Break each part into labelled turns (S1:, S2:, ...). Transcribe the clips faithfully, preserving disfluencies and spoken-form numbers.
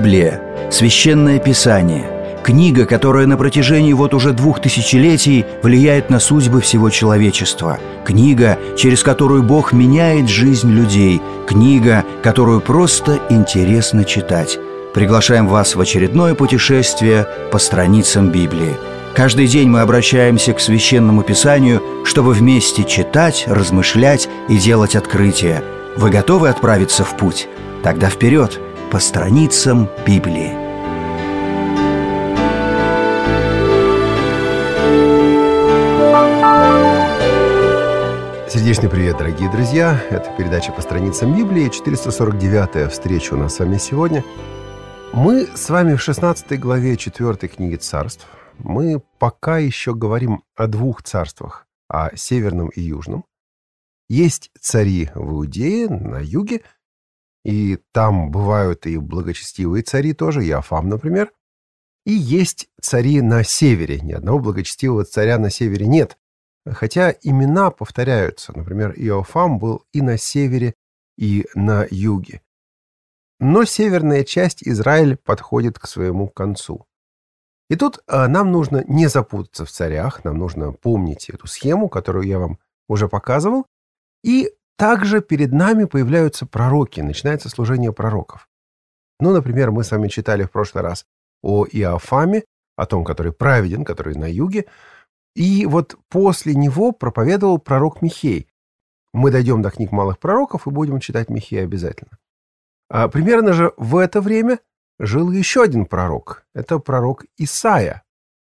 S1: Библия – священное писание, книга, которая на протяжении вот уже двух тысячелетий влияет на судьбы всего человечества, книга, через которую Бог меняет жизнь людей, книга, которую просто интересно читать. Приглашаем вас в очередное путешествие по страницам Библии. Каждый день мы обращаемся к Священному Писанию, чтобы вместе читать, размышлять и делать открытия. Вы готовы отправиться в путь? Тогда вперед, по страницам Библии.
S2: Сердечный привет, дорогие друзья! Это передача «По страницам Библии», четыреста сорок девятая встреча у нас с вами сегодня. Мы с вами в шестнадцатой главе четвёртой книги Царств. Мы пока еще говорим о двух царствах, о северном и южном. Есть цари в Иудее, на юге, и там бывают и благочестивые цари тоже, Иофам, например. И есть цари на севере. Ни одного благочестивого царя на севере нет. Хотя имена повторяются. Например, Иофам был и на севере, и на юге. Но северная часть Израиля подходит к своему концу. И тут а, нам нужно не запутаться в царях, нам нужно помнить эту схему, которую я вам уже показывал. И также перед нами появляются пророки, начинается служение пророков. Ну, например, мы с вами читали в прошлый раз о Иофаме, о том, который праведен, который на юге. И вот после него проповедовал пророк Михей. Мы дойдем до книг малых пророков и будем читать Михея обязательно. А примерно же в это время жил еще один пророк. Это пророк Исаия.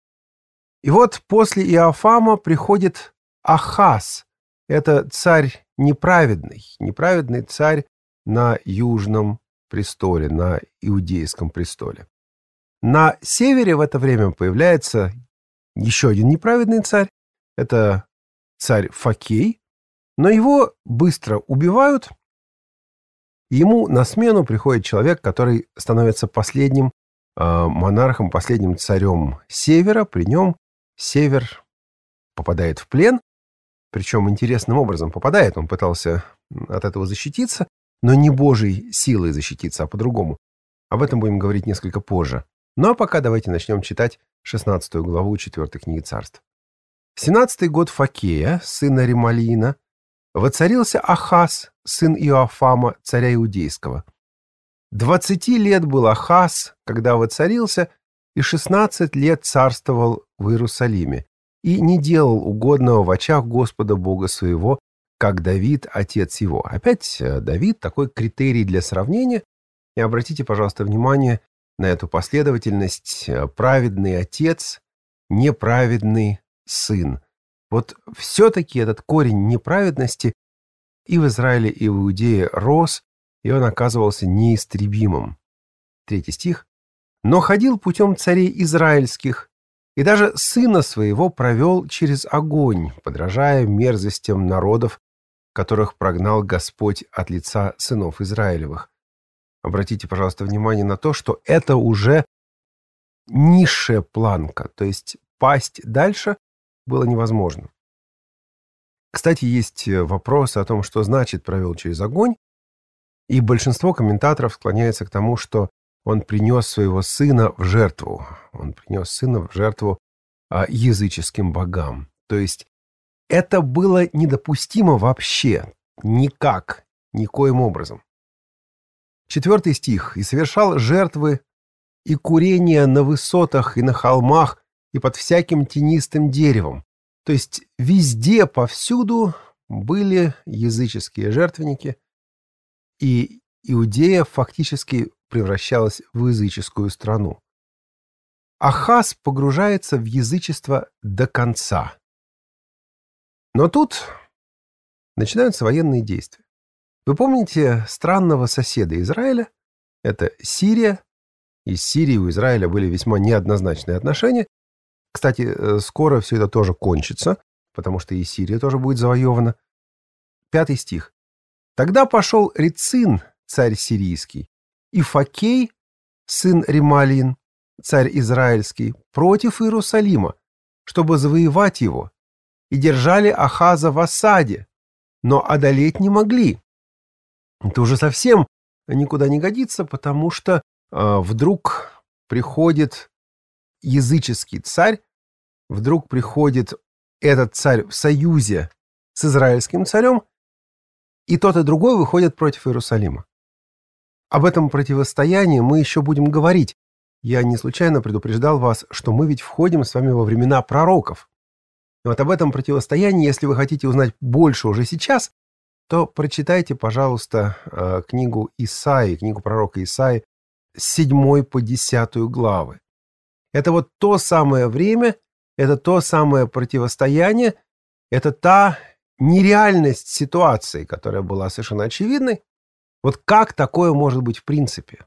S2: И вот после Иофама приходит Ахаз. Это царь неправедный. Неправедный царь на южном престоле, на иудейском престоле. На севере в это время появляется еще один неправедный царь. Это царь Факей. Но его быстро убивают. Ему на смену приходит человек, который становится последним э, монархом, последним царем севера. При нем север попадает в плен. Причем интересным образом попадает. Он пытался от этого защититься, но не Божьей силой защититься, а по-другому. Об этом будем говорить несколько позже. Ну а пока давайте начнем читать шестнадцатую главу четвёртой книги Царств. В семнадцатый год Факея, сына Ремалиина, воцарился Ахаз, сын Иоафама, царя Иудейского. Двадцати лет был Ахаз, когда воцарился, и шестнадцать лет царствовал в Иерусалиме, и не делал угодного в очах Господа Бога своего, как Давид, отец его. Опять Давид, такой критерий для сравнения. И обратите, пожалуйста, внимание на эту последовательность: праведный отец, неправедный сын. Вот все-таки этот корень неправедности и в Израиле, и в Иудее рос, и он оказывался неистребимым. Третий стих. «Но ходил путем царей израильских, и даже сына своего провел через огонь, подражая мерзостям народов, которых прогнал Господь от лица сынов Израилевых». Обратите, пожалуйста, внимание на то, что это уже низшая планка, то есть пасть дальше было невозможно. Кстати, есть вопросы о том, что значит «провел через огонь», и большинство комментаторов склоняется к тому, что он принес своего сына в жертву. Он принес сына в жертву а, языческим богам. То есть это было недопустимо вообще, никак, никоим образом. Четвертый стих. «И совершал жертвы и курения на высотах и на холмах и под всяким тенистым деревом». То есть везде, повсюду были языческие жертвенники, и Иудея фактически превращалась в языческую страну. Ахаз погружается в язычество до конца. Но тут начинаются военные действия. Вы помните странного соседа Израиля? Это Сирия. Из Сирии у Израиля были весьма неоднозначные отношения. Кстати, скоро все это тоже кончится, потому что и Сирия тоже будет завоевана. Пятый стих. «Тогда пошел Рецин, царь сирийский, и Факей, сын Ремалиин, царь израильский, против Иерусалима, чтобы завоевать его, и держали Ахаза в осаде, но одолеть не могли». Это уже совсем никуда не годится, потому что вдруг приходит языческий царь, вдруг приходит этот царь в союзе с израильским царем, и тот и другой выходят против Иерусалима. Об этом противостоянии мы еще будем говорить. Я не случайно предупреждал вас, что мы ведь входим с вами во времена пророков. И вот об этом противостоянии, если вы хотите узнать больше уже сейчас, то прочитайте, пожалуйста, книгу Исаии, книгу пророка Исаии, с седьмой по десятую главы. Это вот то самое время, это то самое противостояние, это та нереальность ситуации, которая была совершенно очевидной. Вот как такое может быть в принципе?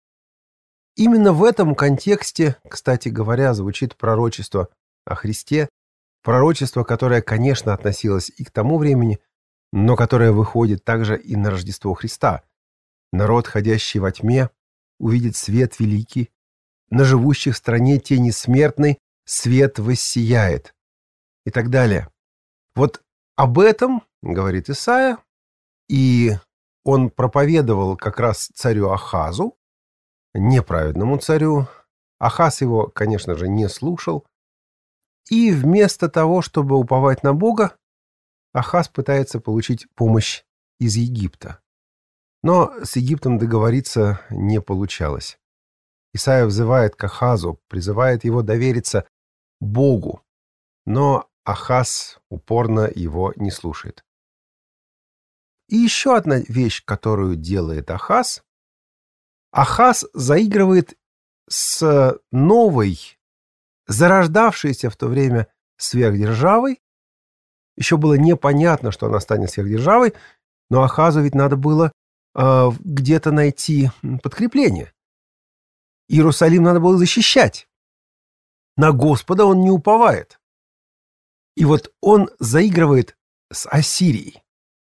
S2: Именно в этом контексте, кстати говоря, звучит пророчество о Христе, пророчество, которое, конечно, относилось и к тому времени, но которое выходит также и на Рождество Христа. Народ, ходящий во тьме, увидит свет великий, на живущих в стране тени смертной свет воссияет. И так далее. Вот об этом говорит Исаия, и он проповедовал как раз царю Ахазу, неправедному царю. Ахаз его, конечно же, не слушал. И вместо того, чтобы уповать на Бога, Ахаз пытается получить помощь из Египта. Но с Египтом договориться не получалось. Исаия взывает к Ахазу, призывает его довериться Богу. Но Ахаз упорно его не слушает. И еще одна вещь, которую делает Ахаз. Ахаз заигрывает с новой, зарождавшейся в то время сверхдержавой. Еще было непонятно, что она станет сверхдержавой, но Ахазу ведь надо было э, где-то найти подкрепление. Иерусалим надо было защищать. На Господа он не уповает. И вот он заигрывает с Ассирией.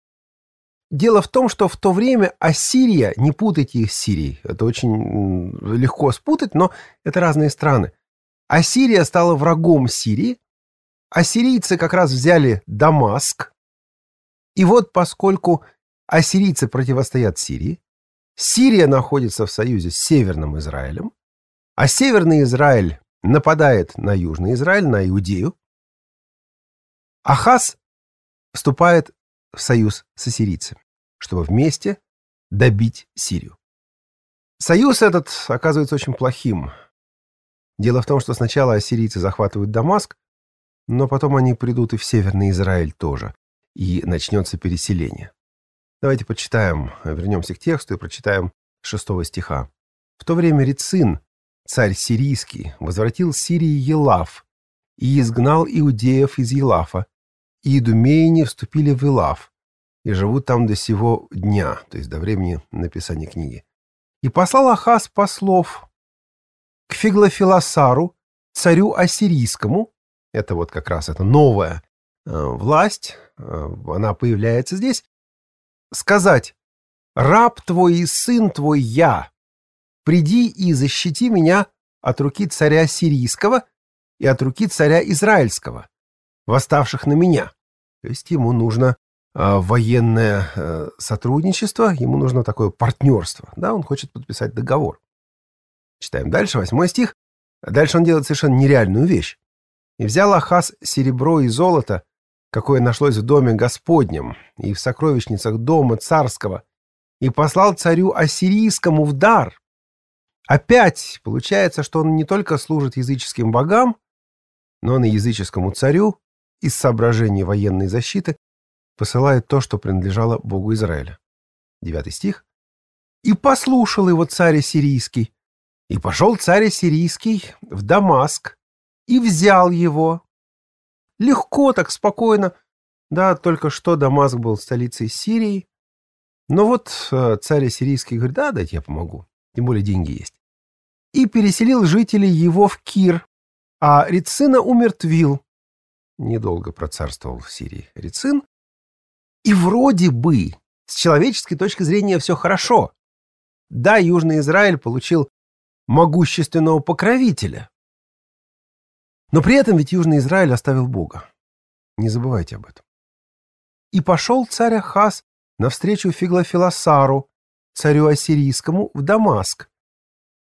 S2: Дело в том, что в то время Ассирия, не путайте их с Сирией, это очень легко спутать, но это разные страны. Ассирия стала врагом Сирии, ассирийцы как раз взяли Дамаск, и вот поскольку ассирийцы противостоят Сирии, Сирия находится в союзе с Северным Израилем, а Северный Израиль нападает на Южный Израиль, на Иудею, Ахаз вступает в союз с ассирийцами, чтобы вместе добить Сирию. Союз этот оказывается очень плохим. Дело в том, что сначала ассирийцы захватывают Дамаск, но потом они придут и в Северный Израиль тоже, и начнется переселение. Давайте почитаем, вернемся к тексту и прочитаем шестого стиха. «В то время Рецин, царь сирийский, возвратил Сирии Елаф и изгнал иудеев из Елафа, и идумеяне вступили в Илав, и живут там до сего дня», то есть до времени написания книги. «И послал Ахаз послов к Фиглофилосару, царю ассирийскому». Это вот как раз эта новая э, власть, э, она появляется здесь. «Сказать: раб твой и сын твой я, приди и защити меня от руки царя сирийского и от руки царя израильского, восставших на меня». То есть ему нужно э, военное э, сотрудничество, ему нужно такое партнерство. Да, он хочет подписать договор. Читаем дальше, восьмой стих. Дальше он делает совершенно нереальную вещь. «И взял Ахаз серебро и золото, какое нашлось в доме Господнем и в сокровищницах дома царского, и послал царю ассирийскому в дар». Опять получается, что он не только служит языческим богам, но он и языческому царю из соображений военной защиты посылает то, что принадлежало Богу Израиля. Девятый стих. «И послушал его царь ассирийский, и пошел царь ассирийский в Дамаск, и взял его». Легко так, спокойно. Да, только что Дамаск был столицей Сирии. Но вот царь ассирийский говорит: да, дайте я помогу. Тем более деньги есть. «И переселил жителей его в Кир, а Рецина умертвил». Недолго процарствовал в Сирии Рецин. И вроде бы, с человеческой точки зрения, все хорошо. Да, Южный Израиль получил могущественного покровителя. Но при этом ведь Южный Израиль оставил Бога. Не забывайте об этом. «И пошел царь Ахаз навстречу Фиглофилосару, царю ассирийскому, в Дамаск,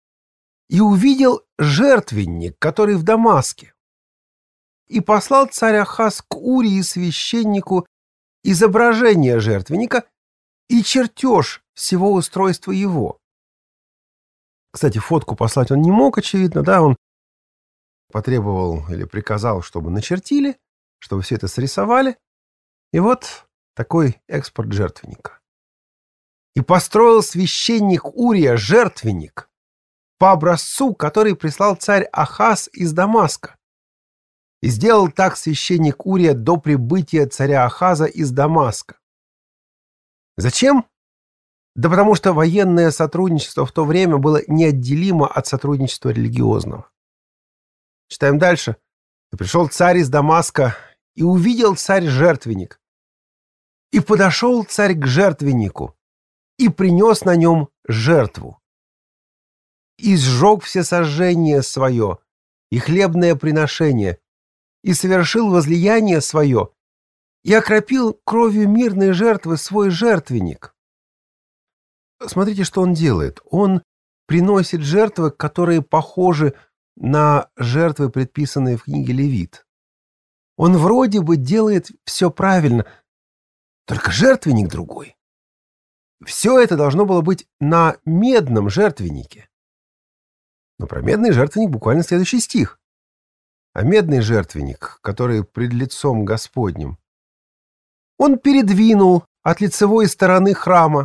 S2: и увидел жертвенник, который в Дамаске. И послал царь Ахаз к Урии священнику изображение жертвенника и чертеж всего устройства его. Кстати, фотку послать он не мог, очевидно, да, он потребовал или приказал, чтобы начертили, чтобы все это срисовали. И вот такой экспорт жертвенника. И построил священник Урия жертвенник по образцу, который прислал царь Ахаз из Дамаска. И сделал так священник Урия до прибытия царя Ахаза из Дамаска. Зачем? Да потому что военное сотрудничество в то время было неотделимо от сотрудничества религиозного. Читаем дальше. «И пришел царь из Дамаска, и увидел царь жертвенник. И подошел царь к жертвеннику, и принес на нем жертву. И сжег всесожжение свое, и хлебное приношение, и совершил возлияние свое, и окропил кровью мирной жертвы свой жертвенник». Смотрите, что он делает. Он приносит жертвы, которые похожи на жертвы, предписанные в книге Левит. Он вроде бы делает все правильно, только жертвенник другой. Все это должно было быть на медном жертвеннике. Но про медный жертвенник буквально следующий стих. А медный жертвенник, который пред лицом Господним, он передвинул от лицевой стороны храма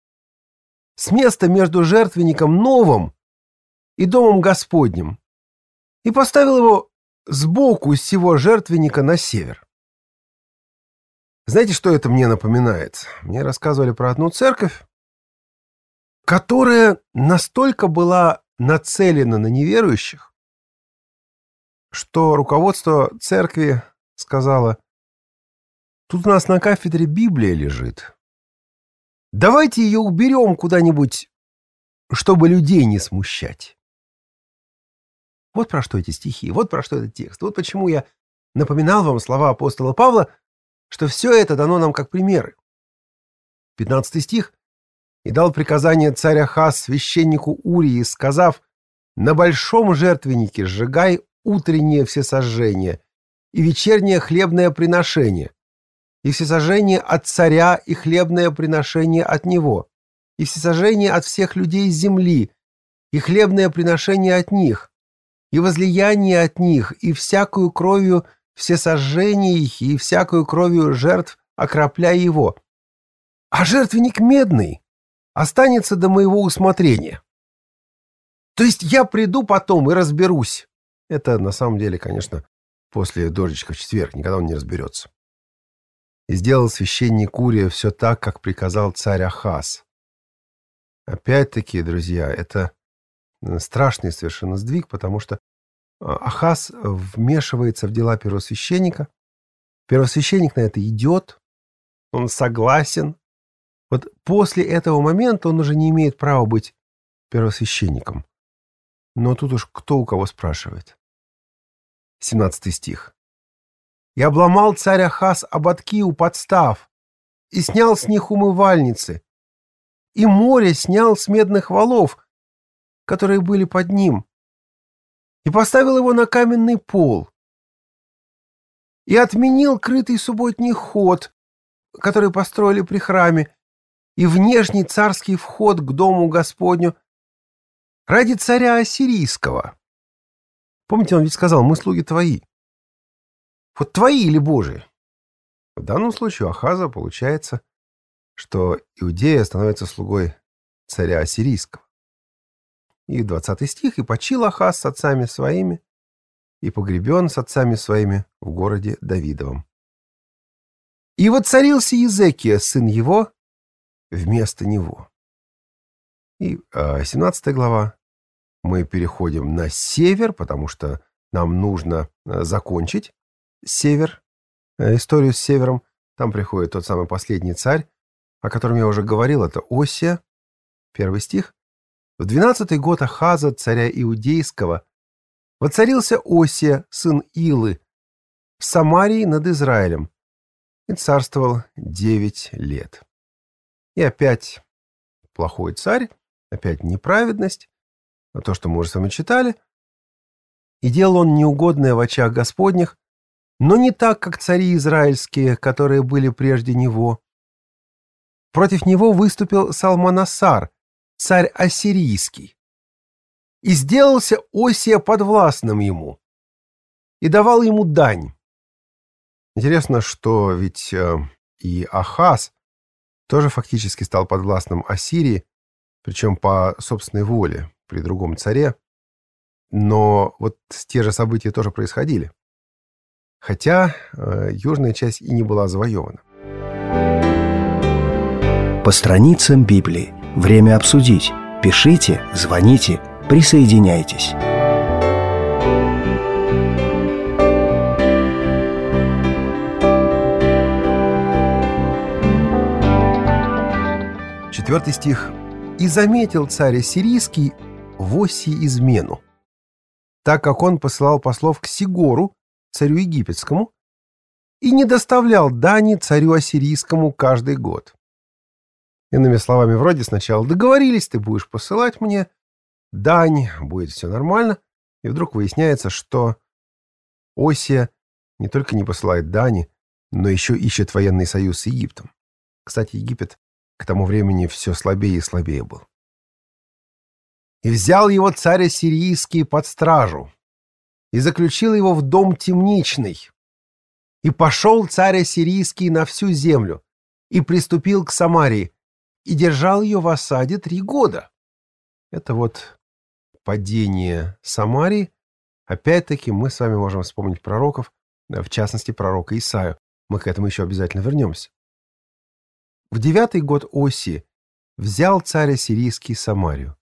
S2: с места между жертвенником новым и домом Господним и поставил его сбоку всего жертвенника на север. Знаете, что это мне напоминает? Мне рассказывали про одну церковь, которая настолько была нацелена на неверующих, что руководство церкви сказало: тут у нас на кафедре Библия лежит. Давайте ее уберем куда-нибудь, чтобы людей не смущать. Вот про что эти стихи, вот про что этот текст. Вот почему я напоминал вам слова апостола Павла, что все это дано нам как примеры. пятнадцатый стих. «И дал приказание царь Ахаз священнику Урии, сказав: на большом жертвеннике сжигай утреннее всесожжение и вечернее хлебное приношение, и всесожжение от царя и хлебное приношение от него, и всесожжение от всех людей земли, и хлебное приношение от них, и возлияние от них, и всякую кровью всесожжение их, и всякую кровью жертв окропляй его. А жертвенник медный останется до моего усмотрения. То есть я приду потом и разберусь». Это на самом деле, конечно, после дождичка в четверг, никогда он не разберется. «И сделал священник Урия все так, как приказал царь Ахаз». Опять-таки, друзья, это страшный совершенно сдвиг, потому что Ахаз вмешивается в дела первосвященника. Первосвященник на это идет, он согласен. Вот после этого момента он уже не имеет права быть первосвященником. Но тут уж кто у кого спрашивает. семнадцатый стих. «И обломал царь Ахаз ободки у подстав, и снял с них умывальницы, и море снял с медных валов, которые были под ним, и поставил его на каменный пол, и отменил крытый субботний ход, который построили при храме, и внешний царский вход к дому Господню ради царя Ассирийского». Помните, он ведь сказал: мы слуги твои. Вот твои или Божии? В данном случае у Ахаза получается, что Иудея становится слугой царя Ассирийского. И двадцатый стих. «И почил Ахаз с отцами своими, и погребен с отцами своими в городе Давидовом. И воцарился Иезекия, сын его, вместо него». И семнадцатая глава. Мы переходим на север, потому что нам нужно закончить север, историю с севером. Там приходит тот самый последний царь, о котором я уже говорил, это Осия. Первый стих. «В двенадцатый год Ахаза, царя Иудейского, воцарился Осия, сын Илы, в Самарии над Израилем, и царствовал девять лет». И опять плохой царь, опять неправедность. то, что мы уже с вами читали. «И делал он неугодное в очах Господних, но не так, как цари израильские, которые были прежде него. Против него выступил Салманасар, царь ассирийский, и сделался Осия подвластным ему, и давал ему дань». Интересно, что ведь э, и Ахаз тоже фактически стал подвластным Ассирии, причем по собственной воле, при другом царе. Но вот те же события тоже происходили. Хотя э, южная часть и не была завоевана.
S1: По страницам Библии. Время обсудить. Пишите, звоните, присоединяйтесь.
S2: Четвертый стих. «И заметил царь ассирийский в Осии измену, так как он посылал послов к Сигору, царю египетскому, и не доставлял дани царю ассирийскому каждый год». Иными словами, вроде сначала договорились, ты будешь посылать мне дань, будет все нормально, и вдруг выясняется, что Осия не только не посылает дани, но еще ищет военный союз с Египтом. Кстати, Египет к тому времени все слабее и слабее был. «И взял его царь ассирийский под стражу, и заключил его в дом темничный. И пошел царь ассирийский на всю землю, и приступил к Самарии, и держал ее в осаде три года». Это вот падение Самарии. Опять-таки мы с вами можем вспомнить пророков, в частности, пророка Исаию. Мы к этому еще обязательно вернемся. В девятый год Осии взял царь ассирийский Самарию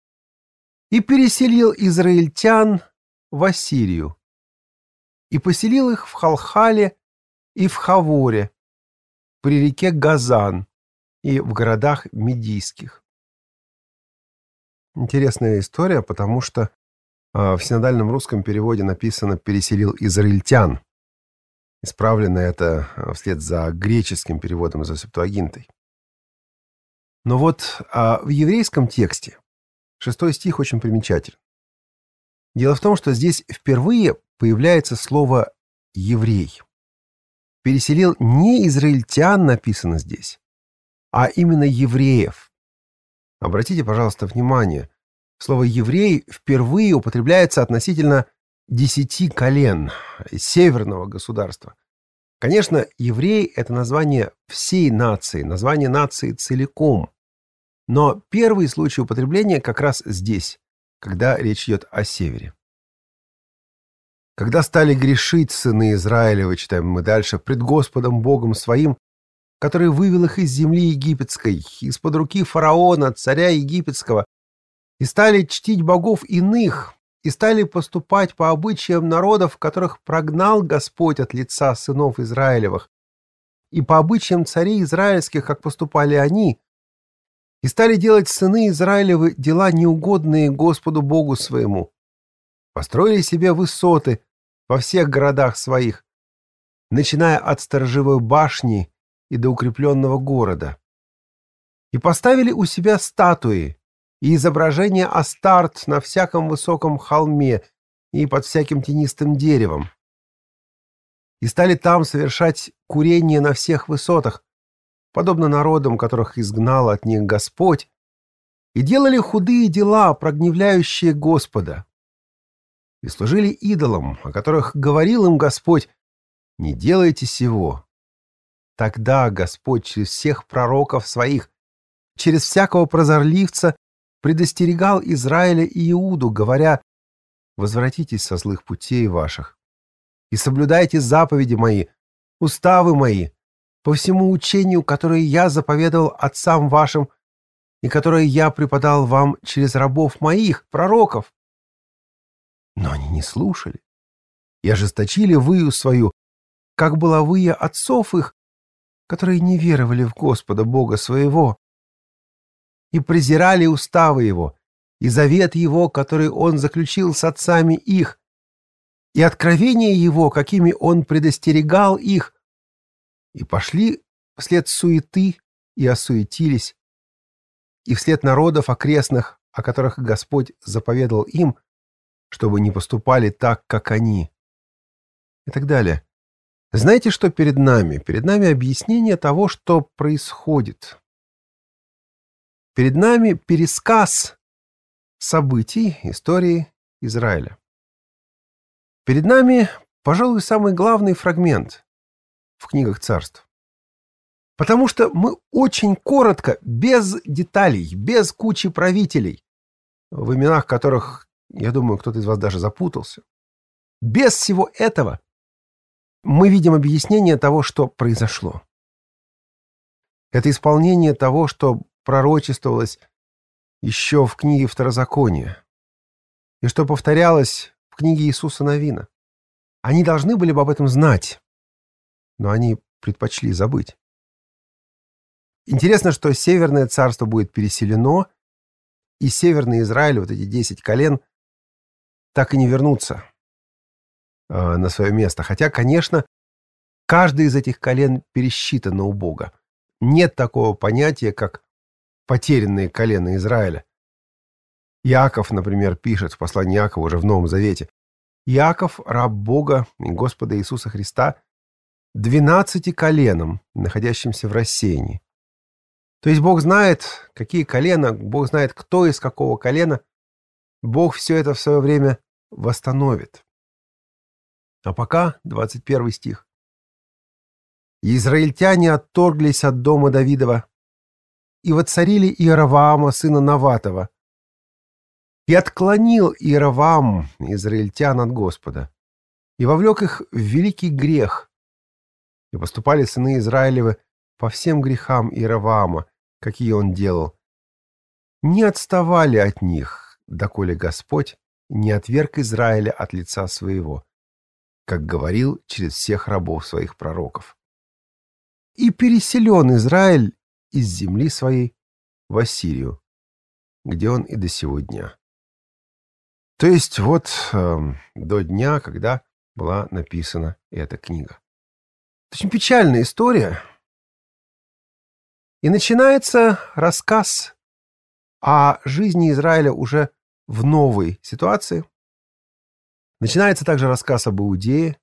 S2: и переселил израильтян в Ассирию, и поселил их в Халхале и в Хаворе, при реке Газан и в городах медийских. Интересная история, потому что э, в синодальном русском переводе написано «переселил израильтян». Исправлено это вслед за греческим переводом, за Септуагинтой. Но вот а в еврейском тексте шестой стих очень примечателен. Дело в том, что здесь впервые появляется слово «еврей». Переселил не израильтян, написано здесь, а именно евреев. Обратите, пожалуйста, внимание, слово «еврей» впервые употребляется относительно десяти колен северного государства. Конечно, еврей — это название всей нации, название нации целиком. Но первый случай употребления как раз здесь, когда речь идет о севере. «Когда стали грешить сыны Израилевы», читаем мы дальше, «пред Господом Богом своим, который вывел их из земли египетской, из-под руки фараона, царя египетского, и стали чтить богов иных, и стали поступать по обычаям народов, которых прогнал Господь от лица сынов Израилевых, и по обычаям царей израильских, как поступали они, и стали делать сыны Израилевы дела неугодные Господу Богу своему. Построили себе высоты во всех городах своих, начиная от сторожевой башни и до укрепленного города. И поставили у себя статуи и изображения Астарт на всяком высоком холме и под всяким тенистым деревом. И стали там совершать курение на всех высотах, подобно народам, которых изгнал от них Господь, и делали худые дела, прогневляющие Господа. И служили идолам, о которых говорил им Господь: не делайте сего. Тогда Господь через всех пророков своих, через всякого прозорливца предостерегал Израиля и Иуду, говоря: возвратитесь со злых путей ваших и соблюдайте заповеди мои, уставы мои, по всему учению, которое я заповедовал отцам вашим и которое я преподал вам через рабов моих, пророков. Но они не слушали и ожесточили выю свою, как была выя отцов их, которые не веровали в Господа Бога своего, и презирали уставы его, и завет его, который он заключил с отцами их, и откровения его, какими он предостерегал их, и пошли вслед суеты и осуетились, и вслед народов окрестных о которых Господь заповедал им, чтобы не поступали так, как они. И так далее. Знаете, что перед нами? Перед нами объяснение того, что происходит. Перед нами пересказ событий истории Израиля. Перед нами, пожалуй, самый главный фрагмент в книгах царств. Потому что мы очень коротко, без деталей, без кучи правителей, в именах которых, я думаю, кто-то из вас даже запутался, без всего этого мы видим объяснение того, что произошло. Это исполнение того, что пророчествовалось еще в книге Второзакония и что повторялось в книге Иисуса Навина. Они должны были бы об этом знать, но они предпочли забыть. Интересно, что Северное царство будет переселено, и Северный Израиль, вот эти десять колен, так и не вернутся э, на свое место. Хотя, конечно, каждый из этих колен пересчитан у Бога. Нет такого понятия, как потерянные колена Израиля. Иаков, например, пишет в послании Иакова уже в Новом Завете: «Иаков, раб Бога и Господа Иисуса Христа, двенадцати коленам, находящимся в рассеянии». То есть Бог знает, какие колена, Бог знает, кто из какого колена. Бог все это в свое время восстановит. А пока, двадцать первый стих. «И израильтяне отторглись от дома Давидова и воцарили Иеровоама, сына Наватова. И отклонил Иеровоам израильтян от Господа, и вовлек их в великий грех. И поступали сыны Израилевы по всем грехам Иеровоама, какие он делал. Не отставали от них, доколе Господь не отверг Израиля от лица своего, как говорил через всех рабов своих пророков. И переселен Израиль из земли своей в Ассирию, где он и до сего дня». То есть вот э, до дня, когда была написана эта книга. Очень печальная история. И начинается рассказ о жизни Израиля уже в новой ситуации. Начинается также рассказ об Иудее.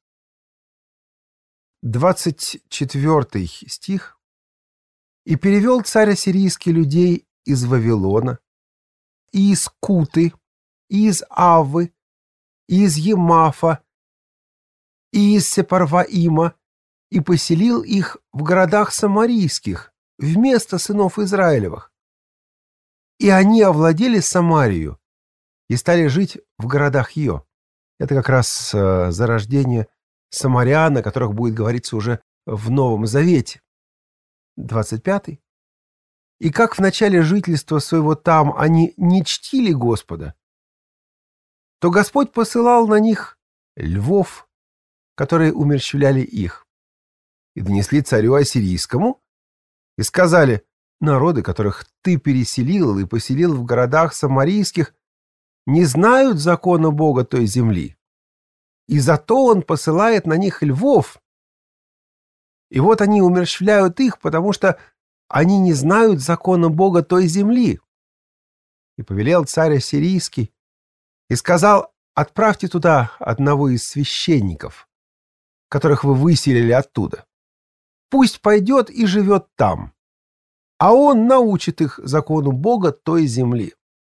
S2: двадцать четвёртый стих. «И перевел царь ассирийский людей из Вавилона, и из Куты, и из Аввы, и из Емафа, и из Сепарваима, и поселил их в городах самарийских, вместо сынов Израилевых. И они овладели Самарию и стали жить в городах ее». Это как раз э, зарождение самарян, о которых будет говориться уже в Новом Завете. двадцать пятый. «И как в начале жительства своего там они не чтили Господа, то Господь посылал на них львов, которые умерщвляли их, и донесли царю ассирийскому, и сказали: народы, которых ты переселил и поселил в городах самарийских, не знают закона Бога той земли, и зато он посылает на них львов. И вот они умерщвляют их, потому что они не знают закона Бога той земли. И повелел царь ассирийский, и сказал: отправьте туда одного из священников, которых вы выселили оттуда. Пусть пойдет и живет там, а он научит их закону Бога той земли.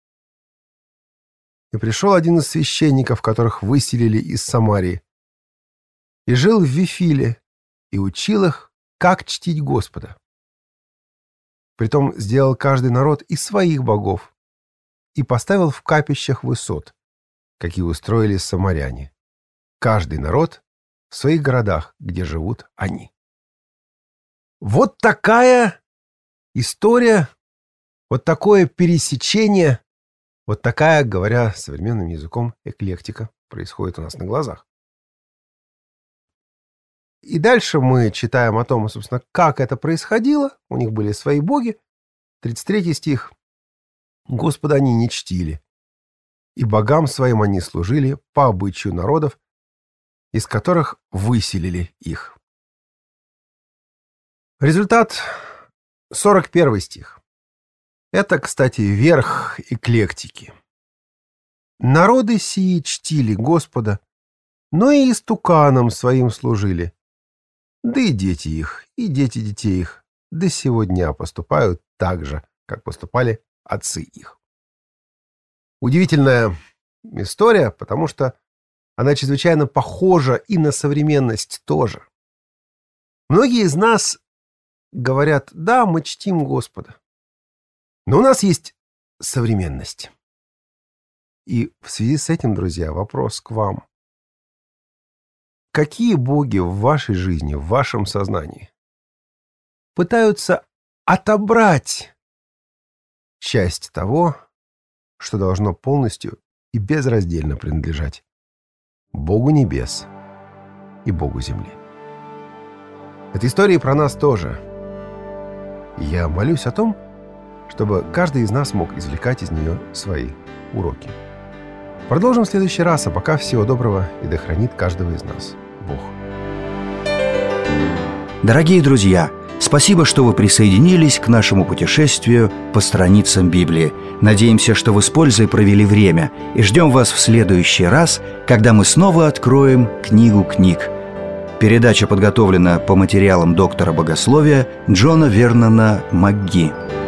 S2: И пришел один из священников, которых выселили из Самарии, и жил в Вифиле, и учил их, как чтить Господа. Притом сделал каждый народ из своих богов и поставил в капищах высот, какие устроили самаряне. Каждый народ в своих городах, где живут они. Вот такая история, вот такое пересечение, вот такая, говоря современным языком, эклектика происходит у нас на глазах. И дальше мы читаем о том, собственно, как это происходило. У них были свои боги. тридцать третий стих. «Господа они не чтили, и богам своим они служили по обычаю народов, из которых выселили их». Результат — сорок первый стих. Это, кстати, верх эклектики. Народы сии чтили Господа, но и истуканам своим служили. Да и дети их, и дети детей их до сего дня поступают так же, как поступали отцы их. Удивительная история, потому что она чрезвычайно похожа и на современность тоже. Многие из нас говорят: да, мы чтим Господа, но у нас есть современность. И в связи с этим, друзья, вопрос к вам. Какие боги в вашей жизни, в вашем сознании пытаются отобрать часть того, что должно полностью и безраздельно принадлежать Богу небес и Богу земли? Эта история про нас тоже. И я молюсь о том, чтобы каждый из нас мог извлекать из нее свои уроки. Продолжим в следующий раз, а пока всего доброго, и да хранит каждого из нас Бог.
S1: Дорогие друзья, спасибо, что вы присоединились к нашему путешествию по страницам Библии. Надеемся, что вы с пользой провели время, и ждем вас в следующий раз, когда мы снова откроем книгу книг. Передача подготовлена по материалам доктора богословия Джона Вернона МакГи.